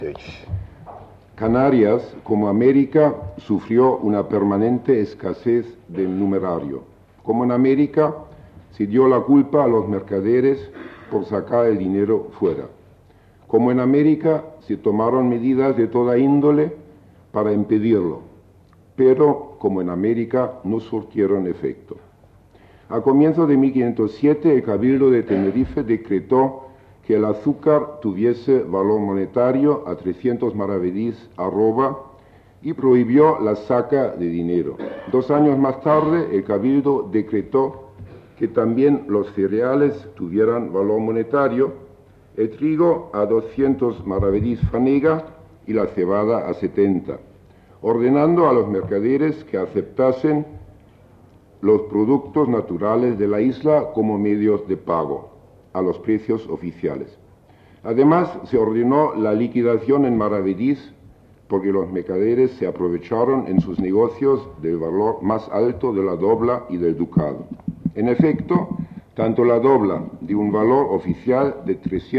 Canarias, como América, sufrió una permanente escasez del numerario. Como en América, se dio la culpa a los mercaderes por sacar el dinero fuera. Como en América, se tomaron medidas de toda índole para impedirlo, pero como en América no surtieron efecto. A comienzos de 1507, el Cabildo de Tenerife decretó que el azúcar tuviese valor monetario a 300 maravedís arroba y prohibió la saca de dinero. 2 años más tarde, el Cabildo decretó que también los cereales tuvieran valor monetario, el trigo a 200 maravedís fanega y la cebada a 70, ordenando a los mercaderes que aceptasen los productos naturales de la isla como medios de pago a los precios oficiales. Además, se ordenó la liquidación en maravedís porque los mercaderes se aprovecharon en sus negocios del valor más alto de la dobla y del ducado. En efecto, tanto la dobla, de un valor oficial de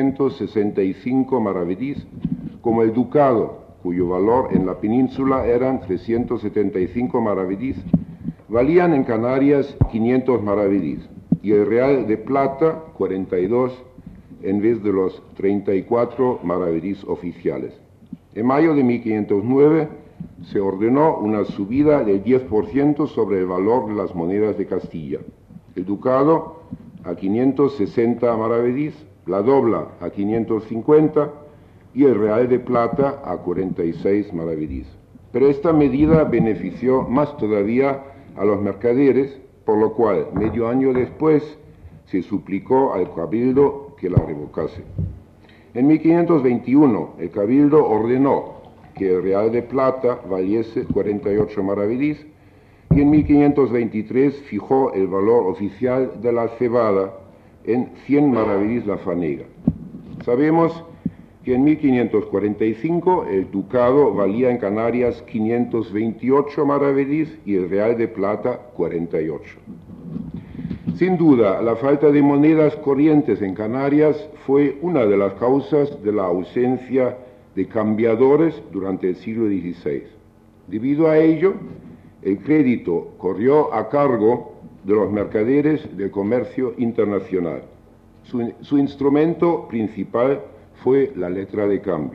365 maravedís, como el ducado, cuyo valor en la península eran 375 maravedís, valían en Canarias 500 maravedís, y el real de plata 42 en vez de los 34 maravedís oficiales. En mayo de 1509 se ordenó una subida del 10% sobre el valor de las monedas de Castilla. El ducado a 560 maravedís, la dobla a 550 y el real de plata a 46 maravedís. Pero esta medida benefició más todavía a los mercaderes, por lo cual, medio año después, se suplicó al Cabildo que la revocase. En 1521, el Cabildo ordenó que el real de plata valiese 48 maravedís y en 1523 fijó el valor oficial de la cebada en 100 maravedís la fanega. Sabemos que en 1545 el ducado valía en Canarias 528 maravedís y el real de plata 48. Sin duda, la falta de monedas corrientes en Canarias fue una de las causas de la ausencia de cambiadores durante el siglo XVI. Debido a ello, el crédito corrió a cargo de los mercaderes del comercio internacional. Su instrumento principal fue la letra de cambio.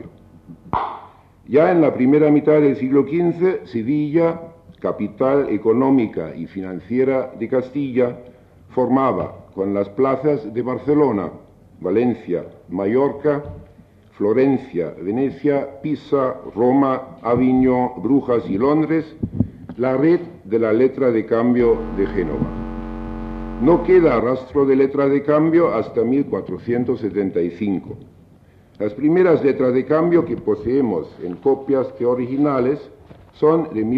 Ya en la primera mitad del siglo XV, Sevilla, capital económica y financiera de Castilla, formaba con las plazas de Barcelona, Valencia, Mallorca, Florencia, Venecia, Pisa, Roma, Aviñón, Brujas y Londres, la red de la letra de cambio de Génova. No queda rastro de letra de cambio hasta 1475. Las primeras letras de cambio que poseemos en copias de originales son de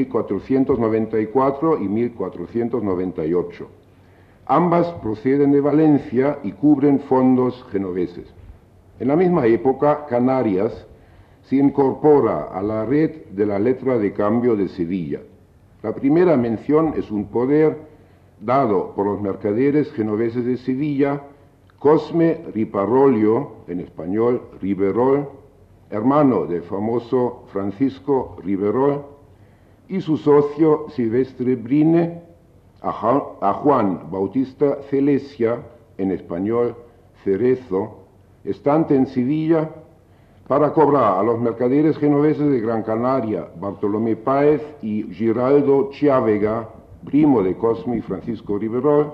1494 y 1498. Ambas proceden de Valencia y cubren fondos genoveses. En la misma época, Canarias se incorpora a la red de la letra de cambio de Sevilla. La primera mención es un poder dado por los mercaderes genoveses de Sevilla, Cosme Riparolio, en español Riverol, hermano del famoso Francisco Riverol, y su socio Silvestre Brine, a Juan Bautista Celesia, en español Cerezo, estante en Sevilla, para cobrar a los mercaderes genoveses de Gran Canaria, Bartolomé Páez y Giraldo Chiávega, primo de Cosme y Francisco Riverol,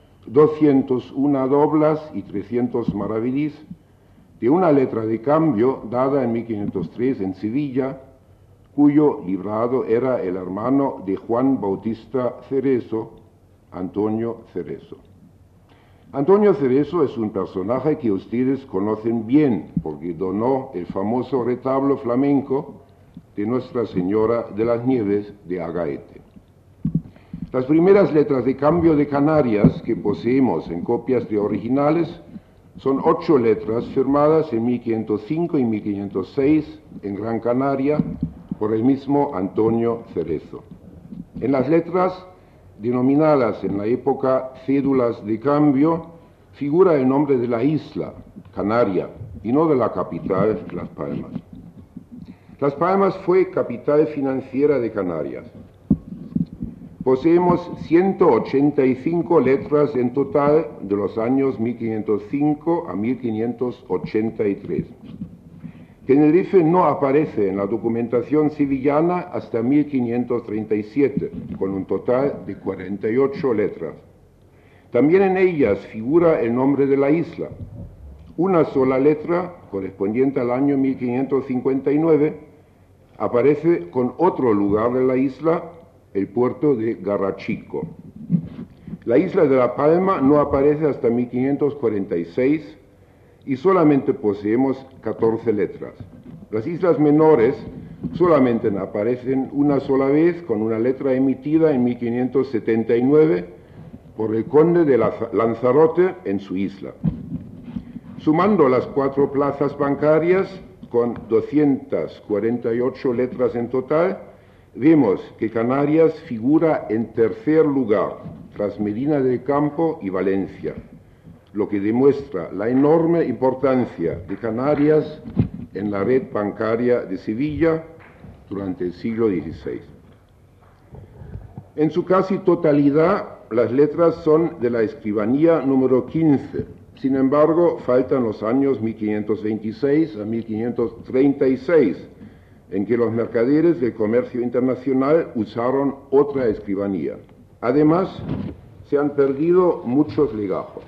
201 doblas y 300 maravedís, de una letra de cambio dada en 1503 en Sevilla, cuyo librado era el hermano de Juan Bautista Cerezo, Antonio Cerezo. Antonio Cerezo es un personaje que ustedes conocen bien porque donó el famoso retablo flamenco de Nuestra Señora de las Nieves de Agaete. Las primeras letras de cambio de Canarias que poseemos en copias de originales son 8 letras firmadas en 1505 y 1506 en Gran Canaria por el mismo Antonio Cerezo. En las letras denominadas en la época cédulas de cambio, figura el nombre de la isla, Canaria, y no de la capital, Las Palmas. Las Palmas fue capital financiera de Canarias. Poseemos 185 letras en total de los años 1505 a 1583. Tenerife no aparece en la documentación sevillana hasta 1537, con un total de 48 letras. También en ellas figura el nombre de la isla. Una sola letra, correspondiente al año 1559, aparece con otro lugar de la isla, el puerto de Garachico. La isla de La Palma no aparece hasta 1546 y solamente poseemos 14 letras. Las islas menores solamente aparecen una sola vez con una letra emitida en 1579 por el conde de Lanzarote en su isla. Sumando las 4 plazas bancarias con 248 letras en total, vemos que Canarias figura en tercer lugar, tras Medina del Campo y Valencia, lo que demuestra la enorme importancia de Canarias en la red bancaria de Sevilla durante el siglo XVI. En su casi totalidad, las letras son de la escribanía número 15. Sin embargo, faltan los años 1526 a 1536, en que los mercaderes del comercio internacional usaron otra escribanía. Además, se han perdido muchos legajos.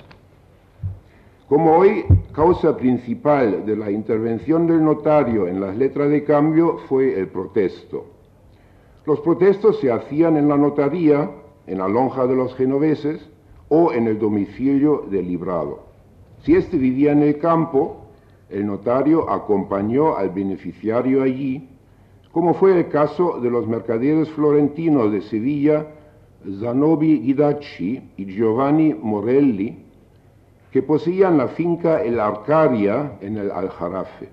Como hoy, causa principal de la intervención del notario en las letras de cambio fue el protesto. Los protestos se hacían en la notaría, en la lonja de los genoveses o en el domicilio del librado. Si éste vivía en el campo, el notario acompañó al beneficiario allí, como fue el caso de los mercaderes florentinos de Sevilla, Zanobi Guidacci y Giovanni Morelli, que poseían la finca El Arcaria en el Aljarafe.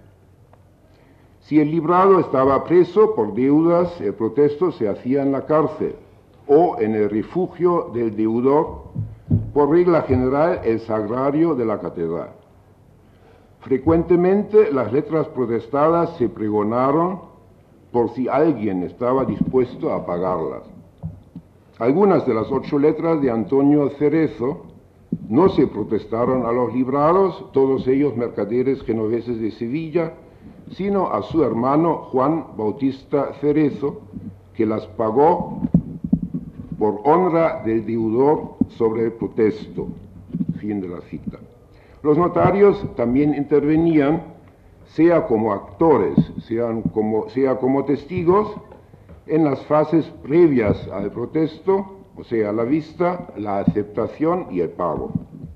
Si el librado estaba preso por deudas, el protesto se hacía en la cárcel o en el refugio del deudor, por regla general el sagrario de la catedral. Frecuentemente las letras protestadas se pregonaron por si alguien estaba dispuesto a pagarlas. Algunas de las 8 letras de Antonio Cerezo no se protestaron a los librados, todos ellos mercaderes genoveses de Sevilla, sino a su hermano Juan Bautista Cerezo, que las pagó por honra del deudor sobre el protesto. Fin de la cita. Los notarios también intervenían, sea como actores, sea como testigos, en las fases previas al protesto, o sea, la vista, la aceptación y el pago.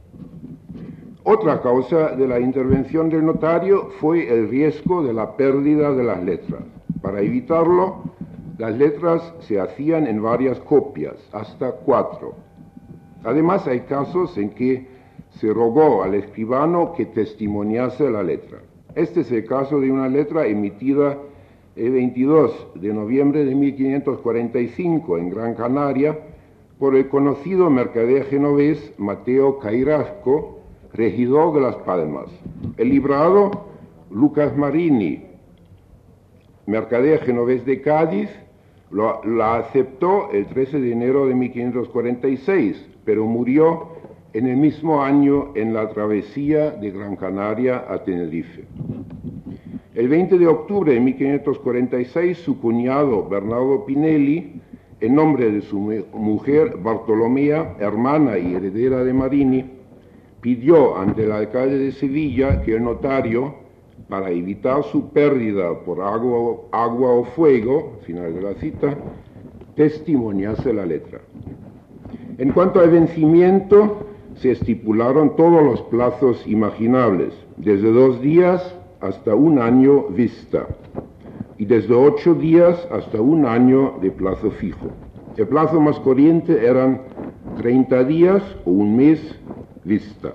Otra causa de la intervención del notario fue el riesgo de la pérdida de las letras. Para evitarlo, las letras se hacían en varias copias, hasta 4. Además, hay casos en que se rogó al escribano que testimoniase la letra. Este es el caso de una letra emitida el 22 de noviembre de 1545 en Gran Canaria por el conocido mercader genovés Mateo Cairasco, regidor de Las Palmas. El librado Lucas Marini, mercader genovés de Cádiz, la aceptó el 13 de enero de 1546, pero murió en el mismo año en la travesía de Gran Canaria a Tenerife. El 20 de octubre de 1546, su cuñado Bernardo Pinelli, en nombre de su mujer Bartolomea, hermana y heredera de Marini, pidió ante el alcalde de Sevilla que el notario, para evitar su pérdida por agua o fuego, final de la cita, testimoniase la letra. En cuanto al vencimiento, se estipularon todos los plazos imaginables, desde 2 días hasta 1 año vista, y desde 8 días hasta 1 año de plazo fijo. El plazo más corriente eran 30 días o 1 mes vista.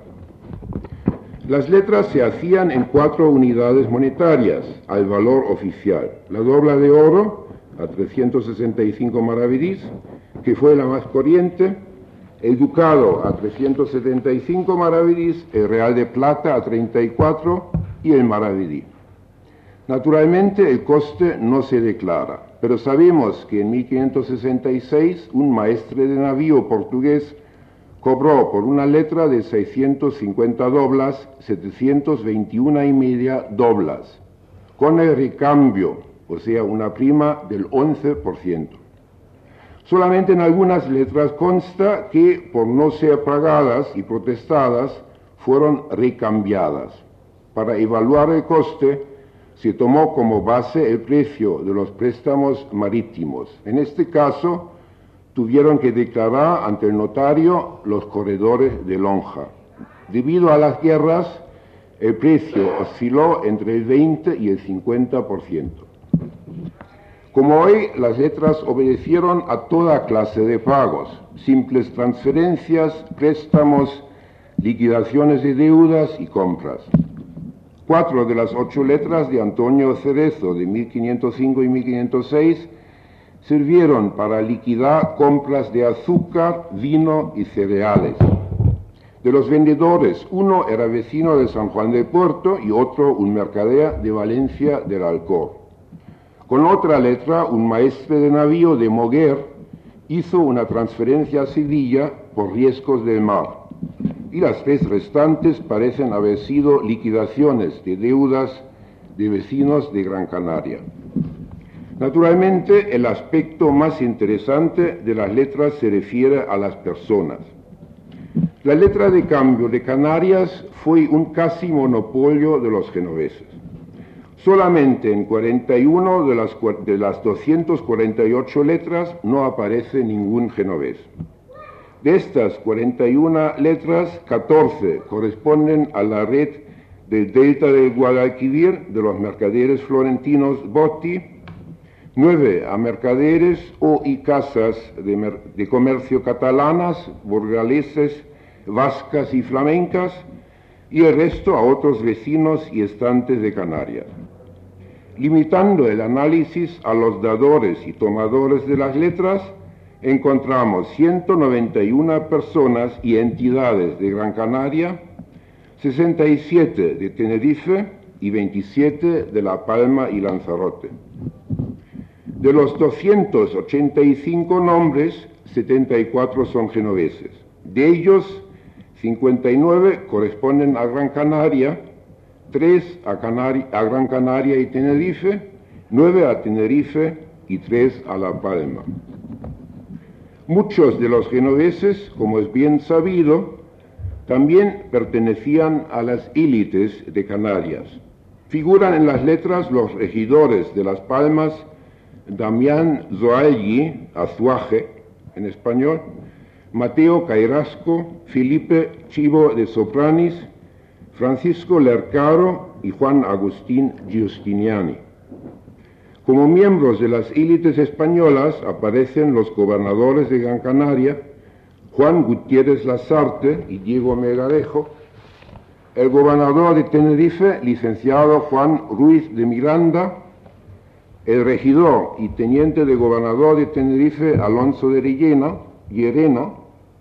Las letras se hacían en 4 unidades monetarias al valor oficial. La dobla de oro a 365 maravedís, que fue la más corriente, el ducado a 375 maravedís, el real de plata a 34 y el maravedí. Naturalmente el coste no se declara, pero sabemos que en 1566 un maestre de navío portugués cobró por una letra de 650 doblas 721,5 doblas, con el recambio, o sea, una prima del 11%. Solamente en algunas letras consta que, por no ser pagadas y protestadas, fueron recambiadas. Para evaluar el coste, se tomó como base el precio de los préstamos marítimos. En este caso, tuvieron que declarar ante el notario los corredores de lonja. Debido a las guerras, el precio osciló entre el 20 y el 50%. Como hoy, las letras obedecieron a toda clase de pagos, simples transferencias, préstamos, liquidaciones de deudas y compras. 4 de las 8 letras de Antonio Cerezo de 1505 y 1506 sirvieron para liquidar compras de azúcar, vino y cereales. De los vendedores, uno era vecino de San Juan del Puerto y otro un mercader de Valencia del Alcor. Con otra letra, un maestre de navío de Moguer hizo una transferencia a Sevilla por riesgos del mar, y las 3 restantes parecen haber sido liquidaciones de deudas de vecinos de Gran Canaria. Naturalmente, el aspecto más interesante de las letras se refiere a las personas. La letra de cambio de Canarias fue un casi monopolio de los genoveses. Solamente en 41 de las 248 letras no aparece ningún genovés. De estas 41 letras, 14 corresponden a la red del delta del Guadalquivir de los mercaderes florentinos Botti, 9 a mercaderes o y casas de comercio catalanas, burgaleses, vascas y flamencas, y el resto a otros vecinos y estantes de Canarias. Limitando el análisis a los dadores y tomadores de las letras, encontramos 191 personas y entidades de Gran Canaria, 67 de Tenerife y 27 de La Palma y Lanzarote. De los 285 nombres, 74 son genoveses. De ellos, 59 corresponden a Gran Canaria, 3 a Gran Canaria y Tenerife, 9 a Tenerife y 3 a La Palma. Muchos de los genoveses, como es bien sabido, también pertenecían a las élites de Canarias. Figuran en las letras los regidores de Las Palmas, Damián Zoalli, Azuaje, en español, Mateo Cairasco, Felipe Chivo de Sopranis, Francisco Lercaro y Juan Agustín Giustiniani. Como miembros de las élites españolas aparecen los gobernadores de Gran Canaria, Juan Gutiérrez Lasarte y Diego Melgarejo, el gobernador de Tenerife, licenciado Juan Ruiz de Miranda, el regidor y teniente de gobernador de Tenerife, Alonso de Llerena,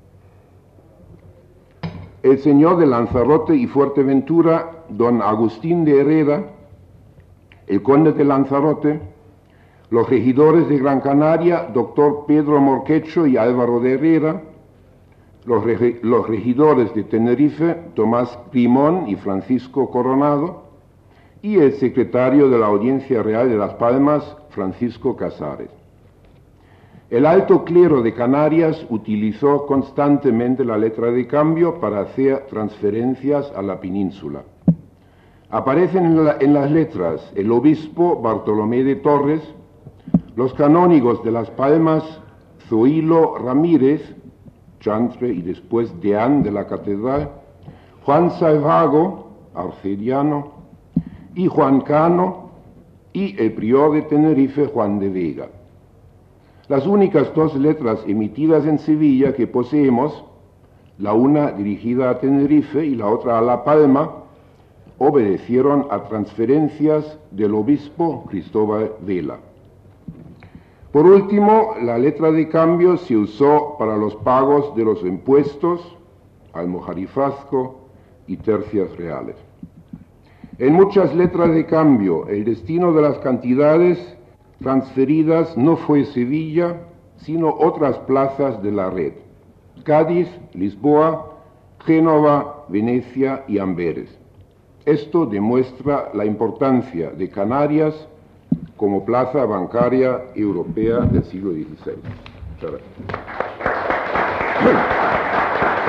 el señor de Lanzarote y Fuerteventura, don Agustín de Herrera, el conde de Lanzarote, los regidores de Gran Canaria, doctor Pedro Morquecho y Álvaro de Herrera, los regidores de Tenerife, Tomás Primón y Francisco Coronado, y el secretario de la Audiencia Real de Las Palmas, Francisco Casares. El alto clero de Canarias utilizó constantemente la letra de cambio para hacer transferencias a la península. Aparecen en las letras el obispo Bartolomé de Torres, los canónigos de Las Palmas, Zoilo Ramírez, chantre y después deán de la catedral, Juan Salvago, arcediano, y Juan Cano, y el prior de Tenerife, Juan de Vega. Las únicas 2 letras emitidas en Sevilla que poseemos, la una dirigida a Tenerife y la otra a La Palma, obedecieron a transferencias del obispo Cristóbal Vela. Por último, la letra de cambio se usó para los pagos de los impuestos, almojarifazgo y tercias reales. En muchas letras de cambio, el destino de las cantidades transferidas no fue Sevilla, sino otras plazas de la red: Cádiz, Lisboa, Génova, Venecia y Amberes. Esto demuestra la importancia de Canarias como plaza bancaria europea del siglo XVI. Muchas gracias.